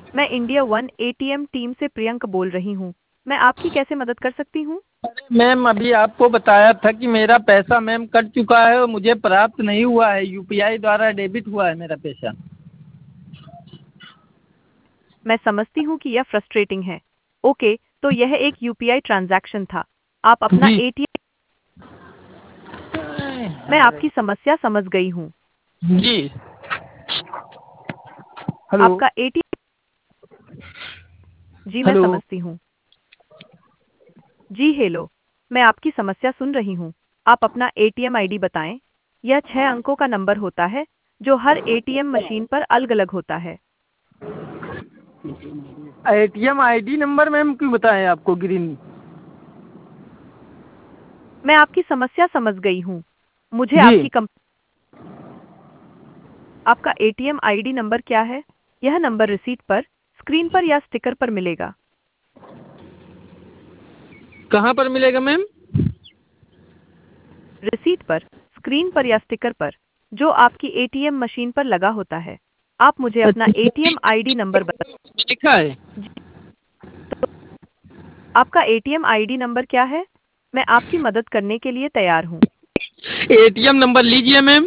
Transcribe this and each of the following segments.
मैं India one ATM team से प्रियंक बोल रही हूँ। मैं आपकी कैसे मदद कर सकती हूँ? मैम अभी आपको बताया था कि मेरा पैसा मैम कट चुका है और मुझे प्राप्त नहीं हुआ है, यूपीआई द्वारा डेबिट हुआ है मेरा पैसा। मैं समझती हूँ कि यह फ्रस्ट्रेटिंग है। ओके, तो यह एक यूपीआई ट्रांजैक्शन था। आप अपना जी। एटीएम। मैं आपकी समस्या समझ गई हूँ। जी। हेलो। आपका एटीएम। जी, मैं हेलो। समझती हूँ। जी हेलो, मैं आपकी समस्या सुन रही हूँ। आप अपना एटीएम आईडी बताएं। यह 6 अंकों का नंबर होता है जो हर एटीएम मशीन पर अलग-अलग होता है। एटीएम आईडी नंबर मैम क्यों बताएं आपको ग्रीन? मैं आपकी समस्या समझ गई हूँ। मुझे जी। आपका एटीएम आईडी नंबर क्या है? यह नंबर रिसीट पर, स्क्रीन पर या स्टिकर पर मिलेगा। कहाँ पर मिलेगा मैम? रिसीट पर, स्क्रीन पर या स्टिकर पर, जो आपकी एटीएम मशीन पर लगा होता है। आप मुझे अपना अच्छा, एटीएम आईडी नंबर बता। लिखा है। जी, तो आपका एटीएम आईडी नंबर क्या है? मैं आपकी मदद करने के लिए तैयार हूँ। एटीएम नंबर लीजिए मैम।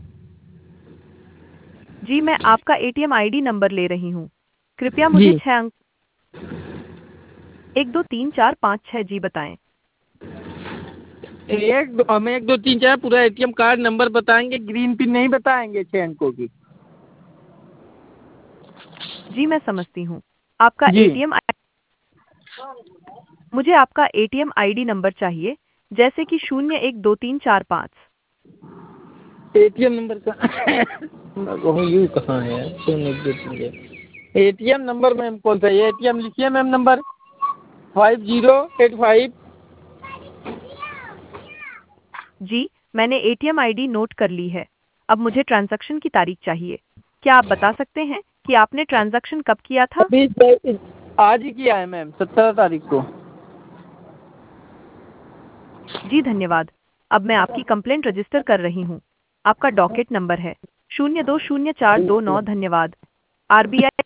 जी, मैं आपका एटीएम आईडी नंबर ले रही हूँ। कृपया मुझे जी। 6 अंक 1 2 3 4 5 6 जी बताएं। हम 1 2 3 4 पूरा एटीएम कार्ड नंबर बताएंगे, ग्रीन पिन नहीं बताएंगे 6 अंकों की। जी, मैं समझती हूँ। आपका जी। एटीएम। मुझे आपका एटीएम आईडी नंबर चाहिए, जैसे कि 0 1 2 3 4 5। एटीएम नंबर का कहूँ यू कहाँ है? एटीएम नंबर मैम कौन सा है? एटीएम लिखिए मैम नंबर 5085। जी, मैंने एटीएम आईडी नोट कर ली है। अब मुझे ट्रांजैक्शन की तारीख चाहिए। क्या आप बता सकते हैं कि आपने ट्रांजैक्शन कब किया था? अभी आज ही किया है मैम, 17 तारीख को। जी धन्यवाद। अब मैं आपकी कंप्लेंट रजिस्टर कर रही हूँ। आपका डॉकेट नंबर है 0200429। धन्यवाद। आरबीआई।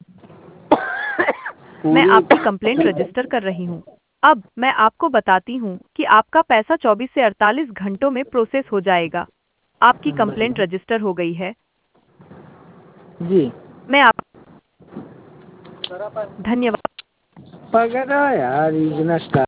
मैं पूरी आपकी कंप्लेंट रजिस्टर कर रही हूँ। अब मैं आपको बताती हूँ कि आपका पैसा 24 से 48 घंटों में प्रोसेस हो जाएगा। आपकी कंप्लेंट रजिस्टर हो गई है। जी। मैं आप धन्यवाद। पकड़ा यार इतना